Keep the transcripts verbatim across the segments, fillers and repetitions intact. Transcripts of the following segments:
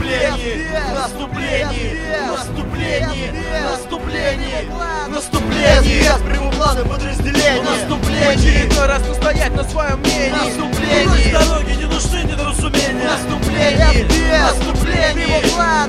наступлении, наступлении, наступлении, наступлении, наступлении. СВС, прямоугольное подразделение. Наступление. Очередной раз настоять на своем мнении. Наступление. Дороги не нужны недоразумения. Наступление. Наступление.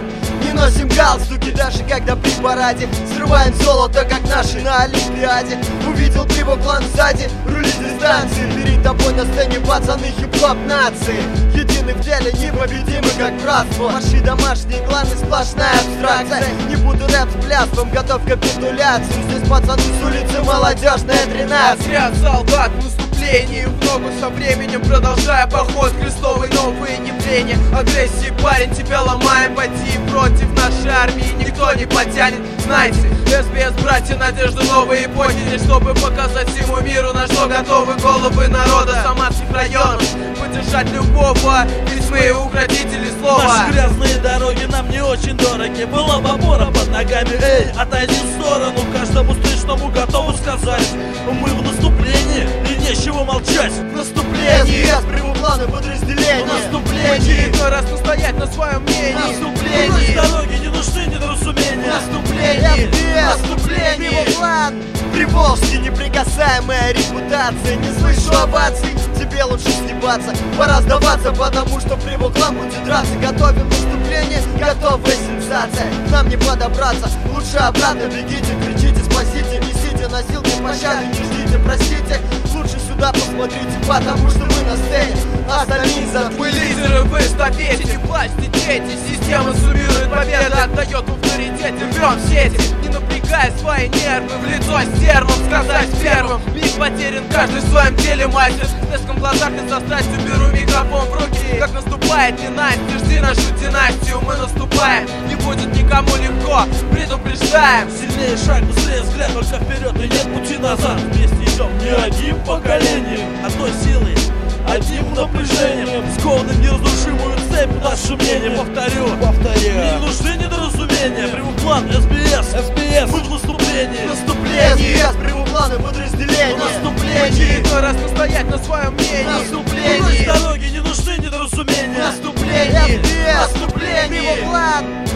Не носим галстуки, даже когда при параде. Срываем золото, как наши на Олимпиаде. Увидел Прямоуклан сзади, рулит дистанции. Перед тобой на сцене пацаны хип-хоп нации. Едины в деле, непобедимы, как братство. Марши домашние, кланы, сплошная абстракция. Не буду рэп с пляством, готов к капитуляции. Здесь пацаны с улицы, молодежная тринадцать. Отряд солдат в наступлении, в ногу со временем, продолжая поход крестовый, новые явления. Агрессии, парень, тебя ломаем, пойти против нашей армии никто не потянет. Знайте, СВС, братья, надежды новой эпохи. Здесь, чтобы показать всему миру, на что готовы головы народа самарских районов. Поддержать любого, ведь мы укротители слова. Наши грязные дороги нам не очень дороги. Была бы опора под ногами, эй, отойди в сторону. Каждому встречному готовы сказать: мы в наступлении, и нечего молчать. Наступление. СВС, прямоугольное подразделение. Наступление. Очередной раз настоять на своем мнении. Наступление. Дороги не нужны недоразумения. Наступление. Наступление. Приволжский, неприкасаемая репутация. Не слышу оваций, тебе лучше съебаться. Пора сдаваться, потому что Прямоуклан будет драться. Готовим наступление, готовая сенсация. Нам не подобраться, лучше обратно бегите. Кричите, спасите, несите носилки пощады. Не ждите, простите, лучше сюда посмотрите, потому что мы на сцене, а остальные Мы забыли. лидеры в эстафете, не плачьте, дети. Система суммирует победы, отдает в авторитете. Рвем сети, не напрягая свои нервы. В лицо стервом сказать первым. Миг потерян, каждый в своем теле мастер. С блеском в глазах и со страстью беру микрофон в руки. Как наступает ненастье, жди нашу династию. Мы наступаем, не будет никому легко, предупреждаем. Сильнее шаг, быстрее взгляд, только вперед и нет пути назад. Вместе идем не одним поколением, одной силой, одним напряжением. Скованы в неразрушимую цепь наше мнение. Повторю, повторю, мне не нужны недоразумения. Прямоуклан, СВС, СВС, мы в наступлении. Наступление. СВС, прямоугольное подразделение. Наступление. Очередной раз настоять на своем мнении. Наступление. Дороги не нужны недоразумения. Наступление. СВС, Наступление. Прямоуклан.